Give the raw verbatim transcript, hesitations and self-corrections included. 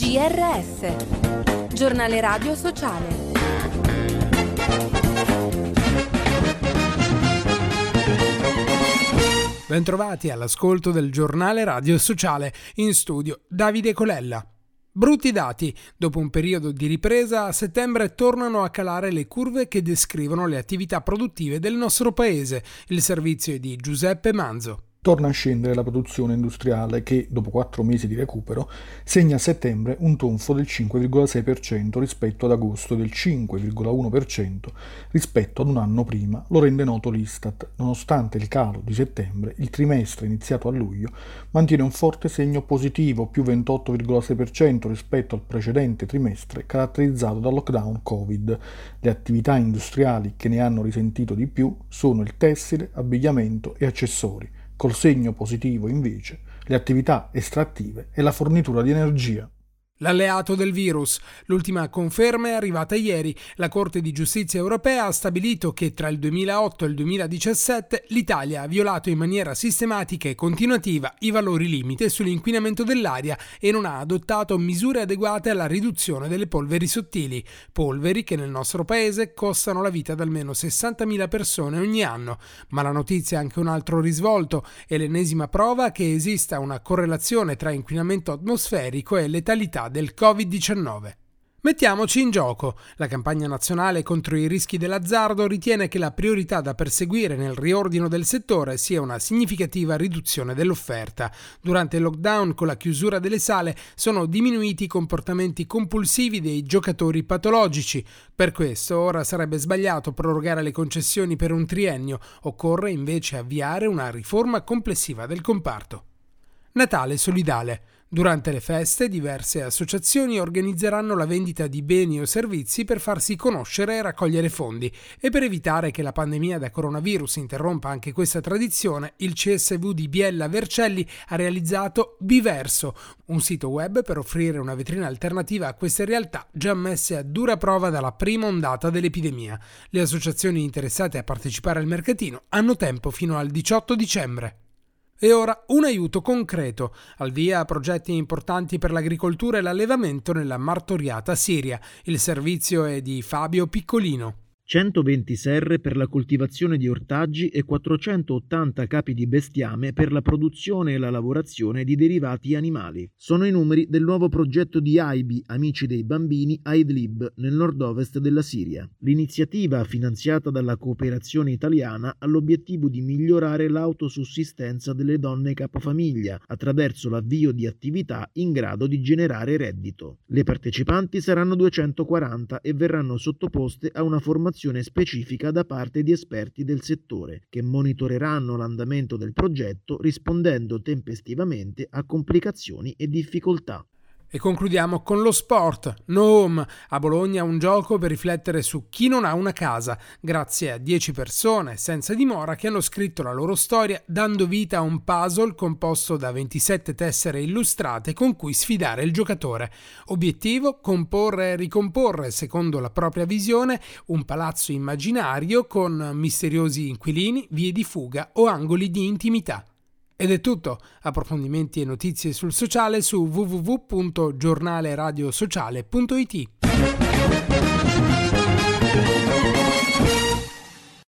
G R S, Giornale Radio Sociale. Bentrovati all'ascolto del Giornale Radio Sociale, in studio Davide Colella. Brutti dati. Dopo un periodo di ripresa, a settembre tornano a calare le curve che descrivono le attività produttive del nostro paese. Il servizio è di Giuseppe Manzo. Torna a scendere la produzione industriale che, dopo quattro mesi di recupero, segna a settembre un tonfo del cinque virgola sei per cento rispetto ad agosto e del cinque virgola uno per cento rispetto ad un anno prima, lo rende noto l'Istat. Nonostante il calo di settembre, il trimestre iniziato a luglio mantiene un forte segno positivo, più ventotto virgola sei per cento rispetto al precedente trimestre caratterizzato dal lockdown Covid. Le attività industriali che ne hanno risentito di più sono il tessile, abbigliamento e accessori. Col segno positivo, invece, le attività estrattive e la fornitura di energia. L'alleato del virus. L'ultima conferma è arrivata ieri. La Corte di Giustizia europea ha stabilito che tra il duemilaotto e il duemiladiciassette l'Italia ha violato in maniera sistematica e continuativa i valori limite sull'inquinamento dell'aria e non ha adottato misure adeguate alla riduzione delle polveri sottili. Polveri che nel nostro paese costano la vita ad almeno sessantamila persone ogni anno. Ma la notizia ha anche un altro risvolto. È l'ennesima prova che esista una correlazione tra inquinamento atmosferico e letalità del covid diciannove. Mettiamoci in gioco. La campagna nazionale contro i rischi dell'azzardo ritiene che la priorità da perseguire nel riordino del settore sia una significativa riduzione dell'offerta. Durante il lockdown, con la chiusura delle sale, sono diminuiti i comportamenti compulsivi dei giocatori patologici. Per questo ora sarebbe sbagliato prorogare le concessioni per un triennio. Occorre invece avviare una riforma complessiva del comparto. Natale solidale. Durante le feste, diverse associazioni organizzeranno la vendita di beni o servizi per farsi conoscere e raccogliere fondi. E per evitare che la pandemia da coronavirus interrompa anche questa tradizione, il C S V di Biella Vercelli ha realizzato Biverso, un sito web per offrire una vetrina alternativa a queste realtà già messe a dura prova dalla prima ondata dell'epidemia. Le associazioni interessate a partecipare al mercatino hanno tempo fino al diciotto dicembre. E ora un aiuto concreto, al via progetti importanti per l'agricoltura e l'allevamento nella martoriata Siria. Il servizio è di Fabio Piccolino. centoventi serre per la coltivazione di ortaggi e quattrocentottanta capi di bestiame per la produzione e la lavorazione di derivati animali. Sono i numeri del nuovo progetto di A I B I, Amici dei Bambini, a Idlib, nel nord-ovest della Siria. L'iniziativa, finanziata dalla cooperazione italiana, ha l'obiettivo di migliorare l'autosussistenza delle donne capofamiglia attraverso l'avvio di attività in grado di generare reddito. Le partecipanti saranno duecentoquaranta e verranno sottoposte a una formazione specifica da parte di esperti del settore che monitoreranno l'andamento del progetto rispondendo tempestivamente a complicazioni e difficoltà. E concludiamo con lo sport. No Home, a Bologna un gioco per riflettere su chi non ha una casa, grazie a dieci persone senza dimora che hanno scritto la loro storia dando vita a un puzzle composto da ventisette tessere illustrate con cui sfidare il giocatore. Obiettivo: comporre e ricomporre, secondo la propria visione, un palazzo immaginario con misteriosi inquilini, vie di fuga o angoli di intimità. Ed è tutto. Approfondimenti e notizie sul sociale su w w w punto giornaleradiosociale punto i t.